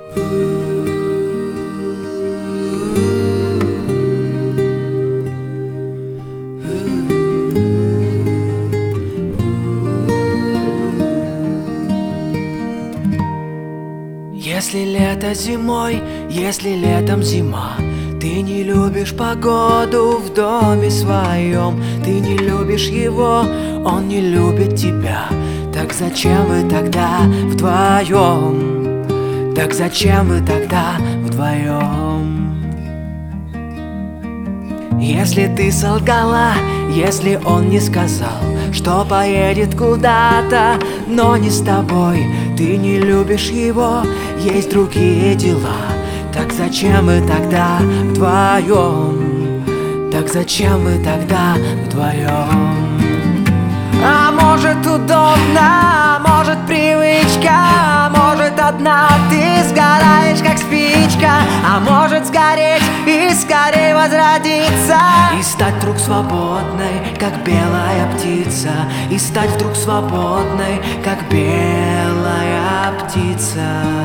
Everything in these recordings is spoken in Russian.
Если лето зимой, если летом зима, ты не любишь погоду в доме своем, ты не любишь его, он не любит тебя. Так зачем вы тогда вдвоем? Так зачем вы тогда вдвоем? Если ты солгала, если он не сказал, что поедет куда-то, но не с тобой, ты не любишь его, есть другие дела. Так зачем вы тогда вдвоем? Так зачем вы тогда вдвоем? А может удобно, а может привычка, а может одна ты сгораешь как спичка, а может сгореть и скорее возродиться, и стать вдруг свободной, как белая птица, и стать вдруг свободной, как белая птица.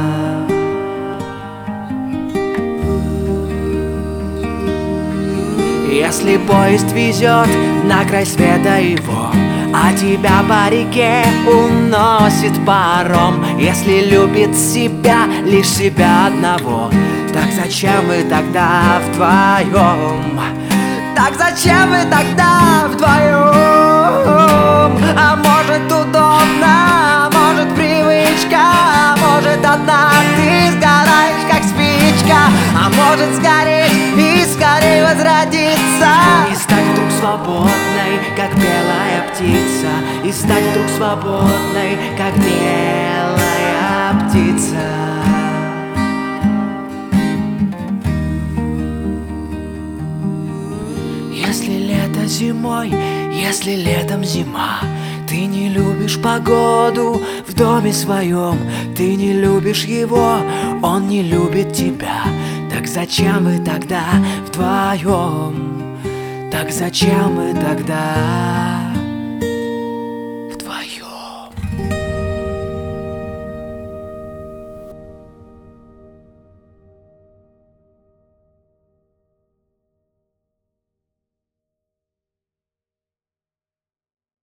Если поезд везет на край света его, а тебя по реке уносит паром, если любит себя, лишь себя одного, так зачем вы тогда вдвоем? Так зачем вы тогда вдвоем? А может удобно, а может привычка, а может одна ты сгораешь как спичка, а может сгореть и скорее возродиться, и стать вдруг свободной, как белая птица, и стать вдруг свободной, как белая птица. Если лето зимой, если летом зима, ты не любишь погоду в доме своем, ты не любишь его, он не любит тебя. Так зачем вы тогда вдвоем? Так зачем вы тогда?